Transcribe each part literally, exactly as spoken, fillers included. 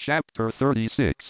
Chapter thirty-six.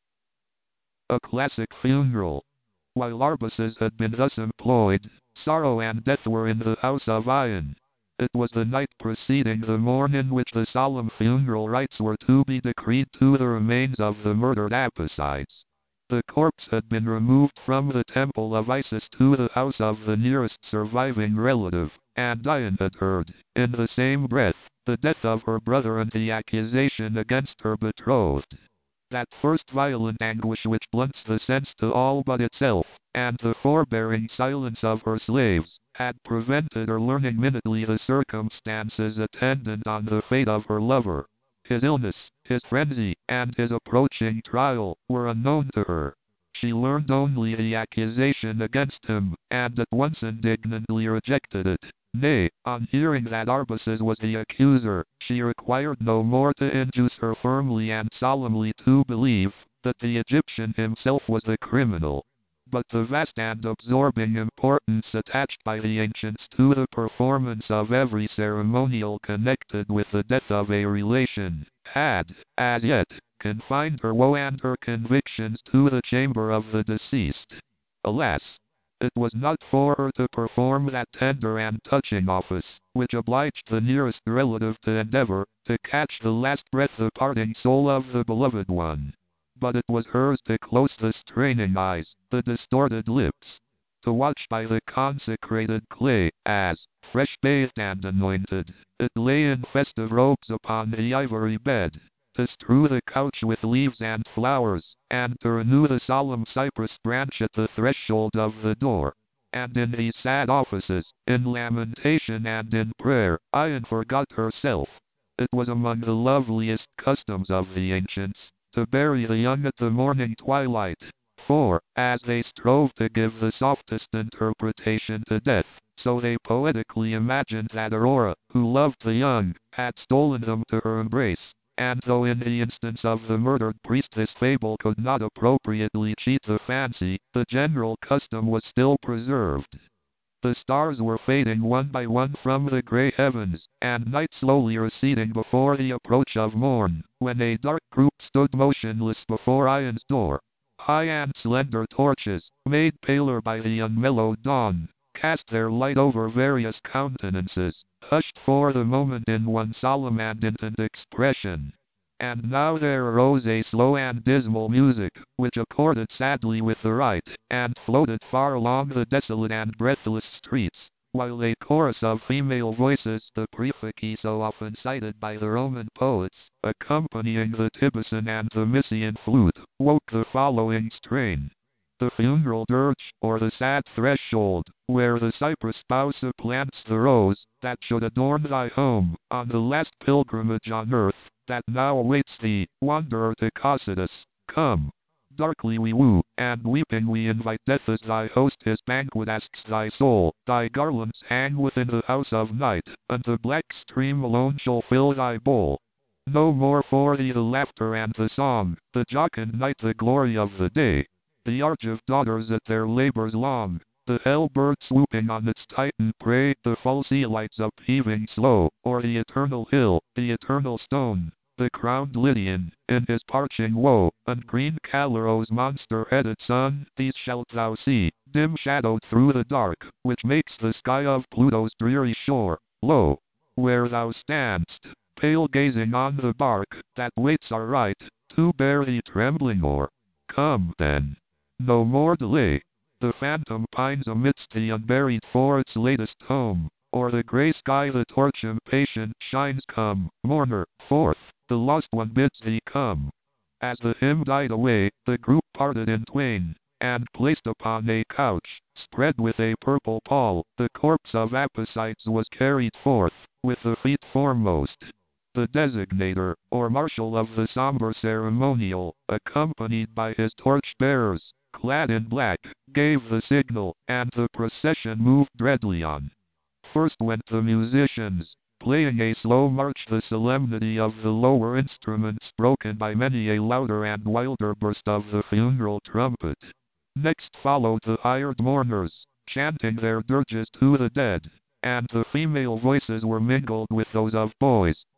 A classic funeral. While Arbaces had been thus employed, sorrow and death were in the house of Ion. It was the night preceding the morn in which the solemn funeral rites were to be decreed to the remains of the murdered Apacites. The corpse had been removed from the temple of Isis to the house of the nearest surviving relative, and Ion had heard, in the same breath, the death of her brother and the accusation against her betrothed. That first violent anguish which blunts the sense to all but itself, and the forbearing silence of her slaves, had prevented her learning minutely the circumstances attendant on the fate of her lover. His illness, his frenzy, and his approaching trial, were unknown to her. She learned only the accusation against him, and at once indignantly rejected it. Nay, on hearing that Arbaces was the accuser, she required no more to induce her firmly and solemnly to believe that the Egyptian himself was the criminal. But the vast and absorbing importance attached by the ancients to the performance of every ceremonial connected with the death of a relation, had, as yet, confined her woe and her convictions to the chamber of the deceased. Alas! It was not for her to perform that tender and touching office, which obliged the nearest relative to endeavor to catch the last breath the parting soul of the beloved one. But it was hers to close the straining eyes, the distorted lips, to watch by the consecrated clay, as, fresh bathed and anointed, it lay in festive robes upon the ivory bed, to strew the couch with leaves and flowers, and to renew the solemn cypress branch at the threshold of the door. And in these sad offices, in lamentation and in prayer, Ion forgot herself. It was among the loveliest customs of the ancients, to bury the young at the morning twilight, for, as they strove to give the softest interpretation to death, so they poetically imagined that Aurora, who loved the young, had stolen them to her embrace. And though in the instance of the murdered priest this fable could not appropriately cheat the fancy, the general custom was still preserved. The stars were fading one by one from the grey heavens, and night slowly receding before the approach of morn, when a dark group stood motionless before Ion's door. High and slender torches, made paler by the unmellowed dawn, cast their light over various countenances, hushed for the moment in one solemn and intent expression. And now there arose a slow and dismal music, which accorded sadly with the rite, and floated far along the desolate and breathless streets, while a chorus of female voices, the prefixi so often cited by the Roman poets, accompanying the Tibucan and the Mysian flute, woke the following strain. The funeral dirge, or the sad threshold, where the cypress bough supplants the rose, that should adorn thy home, on the last pilgrimage on earth, that now awaits thee, wanderer to Cocytus, come. Darkly we woo, and weeping we invite death as thy host his banquet asks thy soul. Thy garlands hang within the house of night, and the black stream alone shall fill thy bowl. No more for thee the laughter and the song, the jocund night the glory of the day. The arch of daughters at their labors long, the hell bird swooping on its titan prey, the false lights upheaving slow, or the eternal hill, the eternal stone, the crowned Lydian, in his parching woe, and green Calero's monster-headed sun, these shalt thou see, dim-shadowed through the dark, which makes the sky of Pluto's dreary shore. Lo, where thou standst, pale gazing on the bark, that waits our right, to bear thee trembling o'er. Come, then. No more delay. The phantom pines amidst the unburied for its latest home, o'er the grey sky the torch impatient shines. Come, mourner, forth, the lost one bids thee come. As the hymn died away, the group parted in twain, and placed upon a couch, spread with a purple pall, the corpse of Apacites was carried forth, with the feet foremost. The designator, or marshal of the somber ceremonial, accompanied by his torch-bearers, clad in black, gave the signal, and the procession moved dreadly on. First went the musicians, playing a slow march, the solemnity of the lower instruments broken by many a louder and wilder burst of the funeral trumpet. Next followed the hired mourners, chanting their dirges to the dead, and the female voices were mingled with those of boys,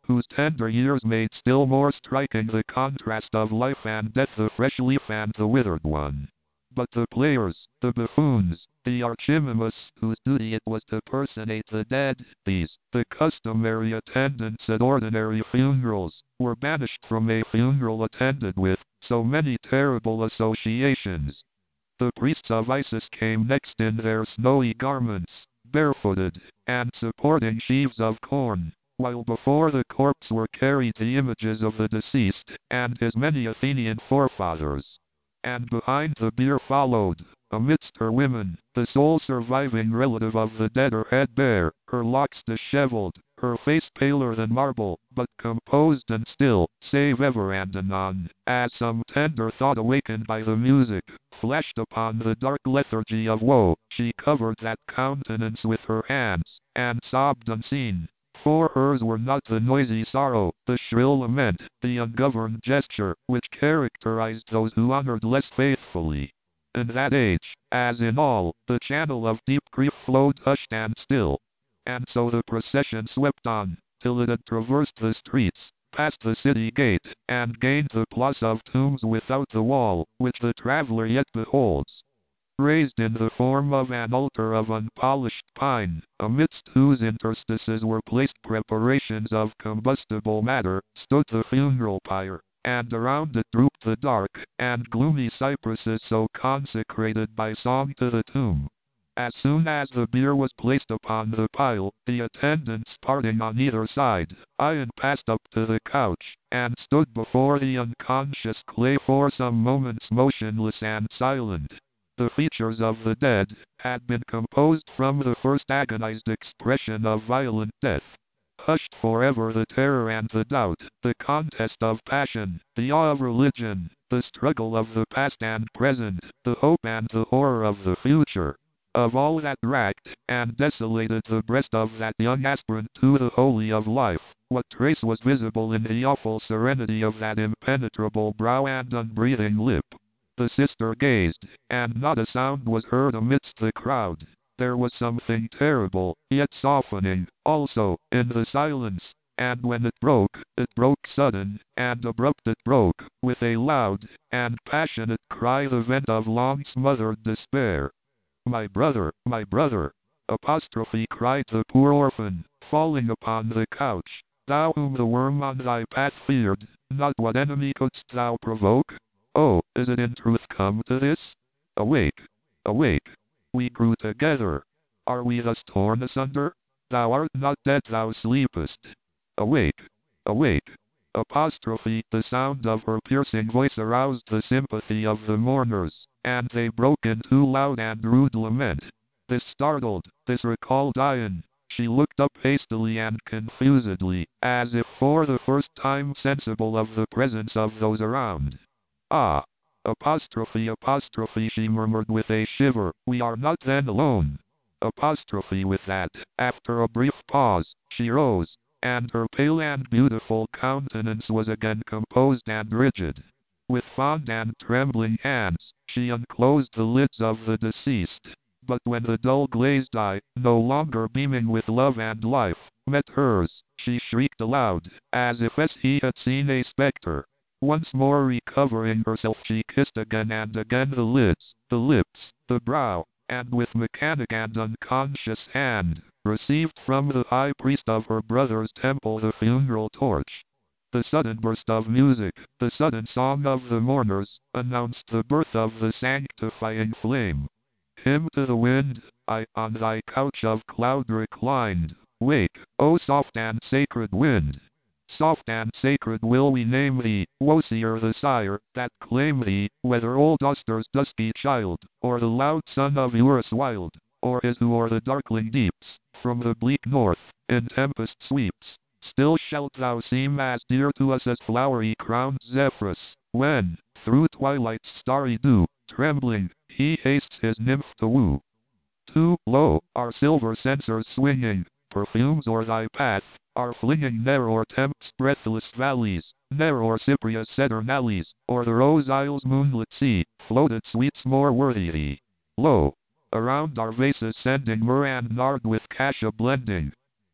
whose tender years made still more striking the contrast of life and death, the fresh leaf and the withered one. But the players, the buffoons, the archimimimus, whose duty it was to personate the dead, these, the customary attendants at ordinary funerals, were banished from a funeral attended with so many terrible associations. The priests of Isis came next in their snowy garments, barefooted, and supporting sheaves of corn, while before the corpse were carried the images of the deceased and his many Athenian forefathers. And behind the bier followed, amidst her women, the sole surviving relative of the dead, her head bare, her locks disheveled, her face paler than marble, but composed and still, save ever and anon, as some tender thought awakened by the music, flashed upon the dark lethargy of woe, she covered that countenance with her hands, and sobbed unseen. For hers were not the noisy sorrow, the shrill lament, the ungoverned gesture, which characterized those who honored less faithfully. In that age, as in all, the channel of deep grief flowed hushed and still. And so the procession swept on, till it had traversed the streets, passed the city gate, and gained the Place of Tombs without the wall, which the traveler yet beholds, raised in the form of an altar of unpolished pine, amidst whose interstices were placed preparations of combustible matter, stood the funeral pyre, and around it drooped the dark and gloomy cypresses so consecrated by song to the tomb. As soon as the bier was placed upon the pile, the attendants parting on either side, Ion passed up to the couch, and stood before the unconscious clay for some moments motionless and silent. The features of the dead had been composed from the first agonized expression of violent death. Hushed forever the terror and the doubt, the contest of passion, the awe of religion, the struggle of the past and present, the hope and the horror of the future. Of all that racked and desolated the breast of that young aspirant to the holy of life, what trace was visible in the awful serenity of that impenetrable brow and unbreathing lip? The sister gazed, and not a sound was heard amidst the crowd. There was something terrible, yet softening, also, in the silence, and when it broke, it broke sudden, and abrupt it broke, with a loud and passionate cry, the vent of long-smothered despair. "My brother, my brother!" apostrophe cried the poor orphan, falling upon the couch. "Thou whom the worm on thy path feared, not what enemy couldst thou provoke? Oh, is it in truth come to this? Awake, awake! We grew together. Are we thus torn asunder? Thou art not dead, thou sleepest. Awake, awake!" Apostrophe, the sound of her piercing voice aroused the sympathy of the mourners, and they broke into loud and rude lament. This startled, this recalled Ion. She looked up hastily and confusedly, as if for the first time sensible of the presence of those around. "Ah! Apostrophe, apostrophe," she murmured with a shiver, "we are not then alone." Apostrophe with that, after a brief pause, she rose, and her pale and beautiful countenance was again composed and rigid. With fond and trembling hands, she unclosed the lids of the deceased. But when the dull glazed eye, no longer beaming with love and life, met hers, she shrieked aloud, as if as he had seen a spectre. Once more recovering herself, she kissed again and again the lids, the lips, the brow, and with mechanic and unconscious hand, received from the high priest of her brother's temple the funeral torch. The sudden burst of music, the sudden song of the mourners, announced the birth of the sanctifying flame. Hymn to the wind, I on thy couch of cloud reclined. Wake, O soft and sacred wind! Soft and sacred will we name thee, Wosier the sire, that claim thee, whether old Auster's dusky child, or the loud son of Eurus wild, or his who o'er the darkling deeps, from the bleak north, in tempest sweeps. Still shalt thou seem as dear to us as flowery-crowned Zephyrus, when, through twilight's starry dew, trembling, he hastes his nymph to woo. Too, lo, our silver censers swinging, perfumes o'er thy path, are flinging ne'er o'er Tempt's breathless valleys, ne'er o'er Cypria's cedar alleys, or the rose isle's moonlit sea, floated sweets more worthy thee. Lo, around our vases sending myrrh and nard with cassia blending,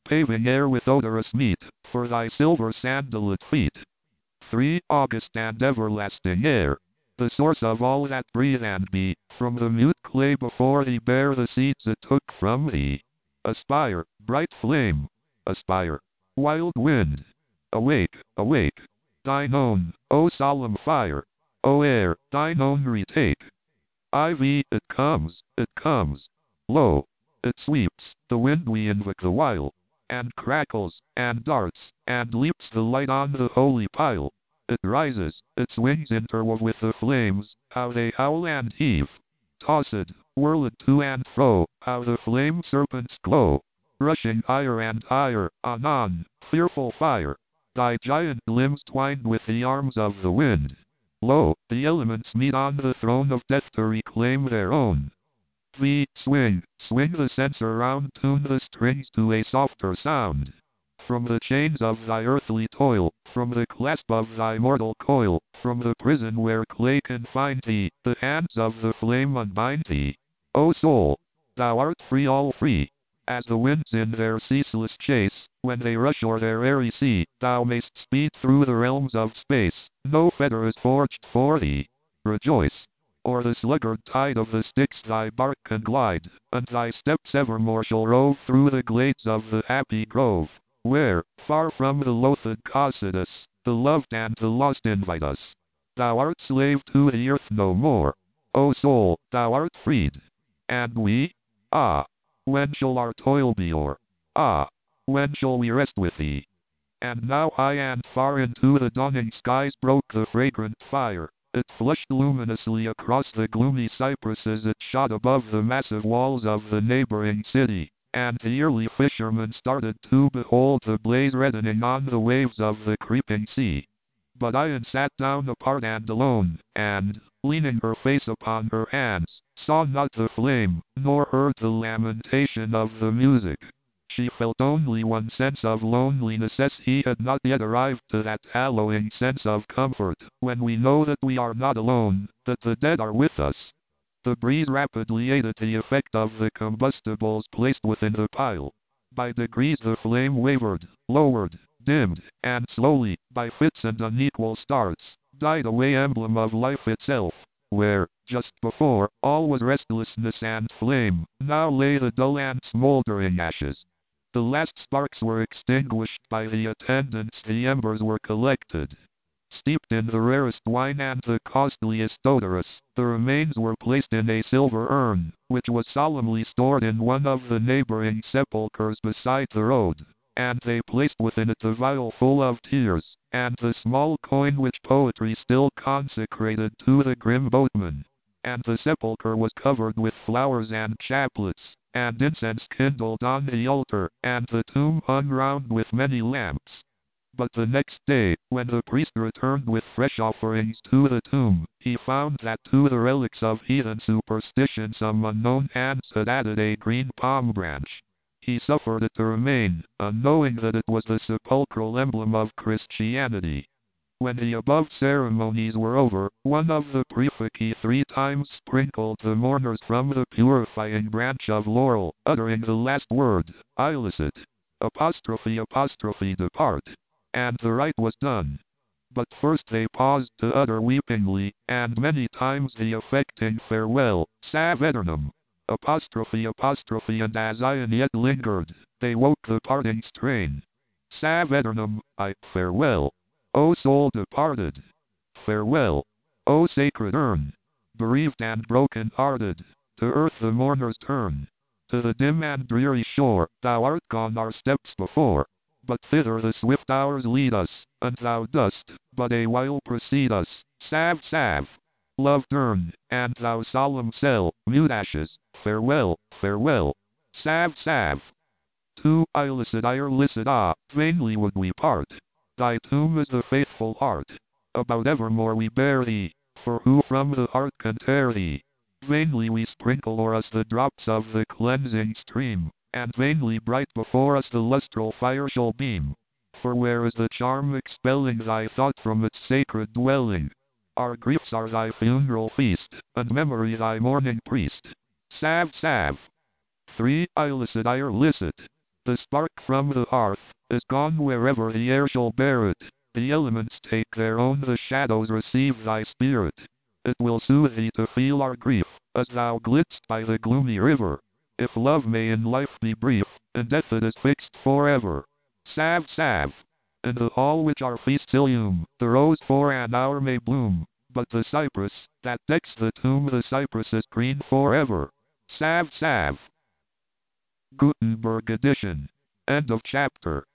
paving air with odorous meat, for thy silver sandaled feet. three. August and everlasting air, the source of all that breathe and be, from the mute clay before thee bear the seeds it took from thee. Aspire, bright flame, aspire, wild wind, awake, awake, thine own, O solemn fire, O air, thine own retake. Ivy, it comes, it comes, lo, it sweeps, the wind we invoke the while, and crackles, and darts, and leaps the light on the holy pile. It rises, its wings interwove with the flames, how they howl and heave. Tossed, whirled to and fro, how the flame serpents glow. Rushing higher and higher, anon, fearful fire. Thy giant limbs twined with the arms of the wind. Lo, the elements meet on the throne of death to reclaim their own. V, swing, swing the censer round, tune the strings to a softer sound. From the chains of thy earthly toil, from the clasp of thy mortal coil, from the prison where clay confined thee, the hands of the flame unbind thee. O soul, thou art free, all free, as the winds in their ceaseless chase, when they rush o'er their airy sea, thou mayst speed through the realms of space, no fetter is forged for thee. Rejoice, o'er the sluggard tide of the Styx thy bark can glide, and thy steps evermore shall rove through the glades of the happy grove, where, far from the loathed Cocytus, the loved and the lost invite us. Thou art slave to the earth no more, O soul, thou art freed. And we? Ah, when shall our toil be o'er? Ah, when shall we rest with thee? And now high and far into the dawning skies broke the fragrant fire. It flushed luminously across the gloomy cypresses, it shot above the massive walls of the neighboring city, and the early fishermen started to behold the blaze reddening on the waves of the creeping sea. But Ian sat down apart and alone, and, leaning her face upon her hands, saw not the flame, nor heard the lamentation of the music. She felt only one sense of loneliness, as he had not yet arrived to that hallowing sense of comfort, when we know that we are not alone, that the dead are with us. The breeze rapidly aided the effect of the combustibles placed within the pile. By degrees the flame wavered, lowered, dimmed, and slowly, by fits and unequal starts, died away, emblem of life itself. Where, just before, all was restlessness and flame, now lay the dull and smoldering ashes. The last sparks were extinguished by the attendants, the embers were collected. Steeped in the rarest wine and the costliest odorous, the remains were placed in a silver urn, which was solemnly stored in one of the neighboring sepulchres beside the road, and they placed within it the vial full of tears, and the small coin which poetry still consecrated to the grim boatman. And the sepulchre was covered with flowers and chaplets, and incense kindled on the altar, and the tomb hung round with many lamps. But the next day, when the priest returned with fresh offerings to the tomb, he found that to the relics of heathen superstition some unknown hands had added a green palm branch. He suffered it to remain, unknowing that it was the sepulchral emblem of Christianity. When the above ceremonies were over, one of the prefecti three times sprinkled the mourners from the purifying branch of laurel, uttering the last word, illicit, apostrophe apostrophe depart. And the rite was done. But first they paused to utter weepingly, and many times the affecting farewell, salve aeternam, apostrophe apostrophe, and as Ian yet lingered, they woke the parting strain. Salve aeternam, I, farewell, O soul departed. Farewell, O sacred urn. Bereaved and broken-hearted, to earth the mourners turn. To the dim and dreary shore, thou art gone our steps before. But thither the swift hours lead us, and thou dost but a while precede us. Salve, salve, loved urn, and thou solemn cell, mute ashes, farewell, farewell. Salve, salve. To illicit, ire licit, ah, vainly would we part. Thy tomb is the faithful heart. About evermore we bear thee, for who from the heart can tear thee? Vainly we sprinkle o'er us the drops of the cleansing stream, and vainly bright before us the lustral fire shall beam. For where is the charm expelling thy thought from its sacred dwelling? Our griefs are thy funeral feast, and memory thy mourning priest. Salve, salve. three. Illicit, ire licit. The spark from the hearth is gone wherever the air shall bear it. The elements take their own, the shadows receive thy spirit. It will soothe thee to feel our grief, as thou glidst by the gloomy river. If love may in life be brief, and death it is fixed forever. Salve, salve! In the hall which our feasts illume, the rose for an hour may bloom, but the cypress, that decks the tomb, the cypress is green forever. Salve, salve! Gutenberg edition. End of chapter.